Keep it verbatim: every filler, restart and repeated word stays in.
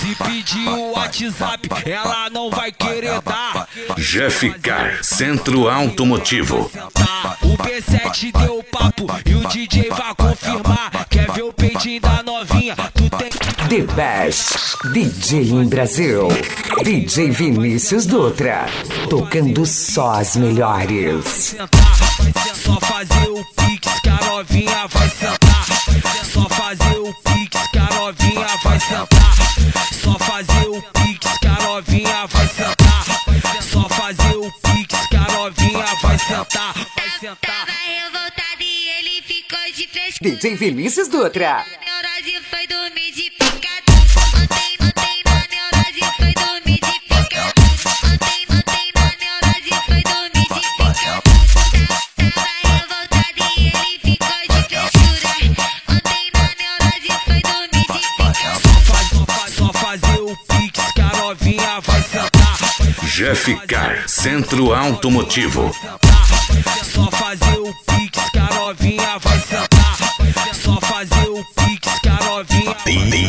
Se pedir o WhatsApp, ela não vai querer dar. Jeficar, Centro Automotivo. O B sete deu papo e o D J vai confirmar. Quer ver o peitinho da novinha? Tu tem The Best D J em Brasil. D J Vinícius Dutra, tocando só as melhores. Só fazer o pix que a novinha vai sentar. Só fazer o pix que a novinha vai sentar. Só fazer o pix que a novinha vai sentar. Só fazer o pix que a novinha vai sentar. Vai sentar. Tava revoltado e ele ficou de fresco. D J Vinícius Dutra. Neurose foi dormir de picado. Ontem, ontem na neurose foi dormir de picado. Ontem, ontem na neurose foi dormir de picado. Tava revoltado e ele ficou de frescura. Ontem na neurose foi dormir de picado. Só, faz, só, faz, só fazer o pix que a novinha vai sentar. Jeficar, Centro Automotivo. Só fazer o pix que a novinha vai sentar. Só fazer o pix que a novinha.